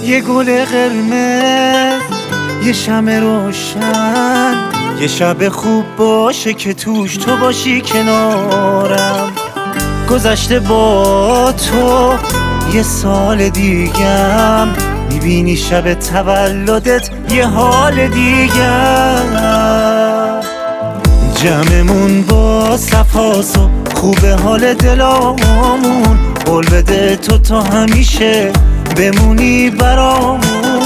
یه گل قرمز، یه شمع روشن، یه شب خوب باشه که توش تو باشی کنارم. گذشته با تو یه سال دیگم، میبینی شب تولدت یه حال دیگر. جمعمون با صفاست و خوبه حال دلامون، قول بده تو تا همیشه بمونی برامون.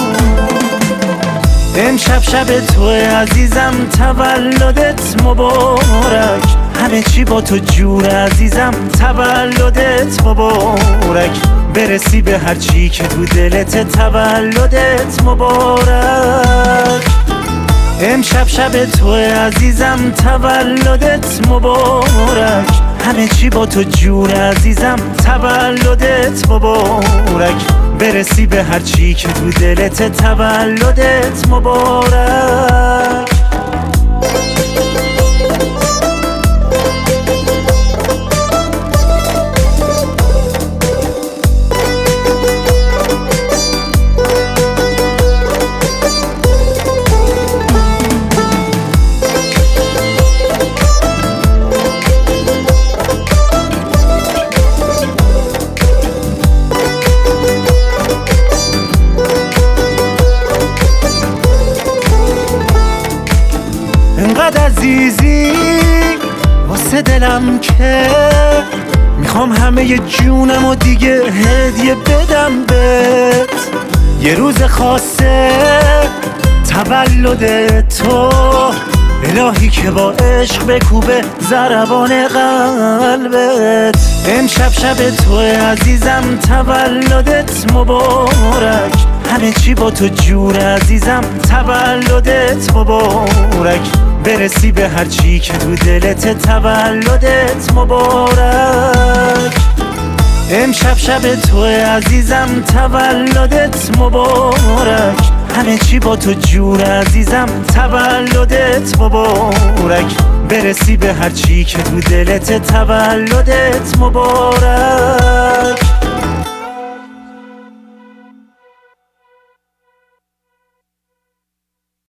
امشب شب تو عزیزم، تولدت مبارک، همه چی با تو جور عزیزم، تولدت مبارک. برسی به هر چی که تو دلت، تولدت مبارک. امشب شب تو عزیزم، تولدت مبارک، همه چی با تو جور عزیزم، تولدت مبارک. برسی به هر چی که تو دلت، تولدت مبارک. انقدر عزیزی واسه دلم که میخوام همه جونم و دیگه هدیه بدم بهت. یه روز خاصه تولد تو، الهی که با عشق بکوبه ضربان قلبت. امشب شب تو عزیزم، تولدت مبارک، همه چی با تو جور عزیزم، تولدت مبارک. برسی به هر چی که تو دلت، تولدت مبارک. امشب شب تو عزیزم، تولدت مبارک، همه چی با تو جور عزیزم، تولدت مبارک. برسی به هر چی که تو دلت، تولدت مبارک.